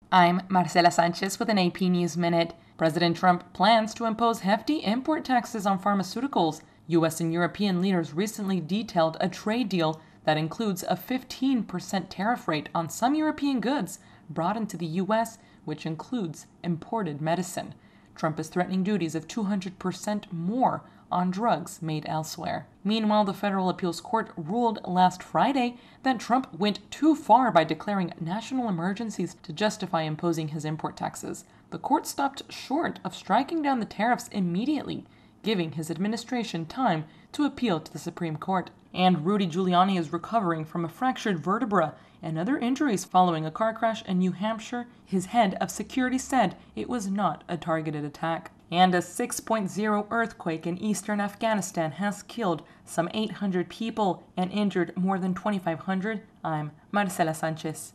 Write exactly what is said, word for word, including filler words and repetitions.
I'm Marcela Sanchez with an A P News Minute. President Trump plans to impose hefty import taxes on pharmaceuticals. U S and European leaders recently detailed a trade deal that includes a fifteen percent tariff rate on some European goods brought into the U S, which includes imported medicine. Trump is threatening duties of two hundred percent more on drugs made elsewhere. Meanwhile, the Federal Appeals Court ruled last Friday that Trump went too far by declaring national emergencies to justify imposing his import taxes. The court stopped short of striking down the tariffs immediately, giving his administration time to appeal to the Supreme Court. And Rudy Giuliani is recovering from a fractured vertebra and other injuries following a car crash in New Hampshire. His head of security said it was not a targeted attack. And a six point oh earthquake in eastern Afghanistan has killed some eight hundred people and injured more than twenty-five hundred. I'm Marcela Sanchez.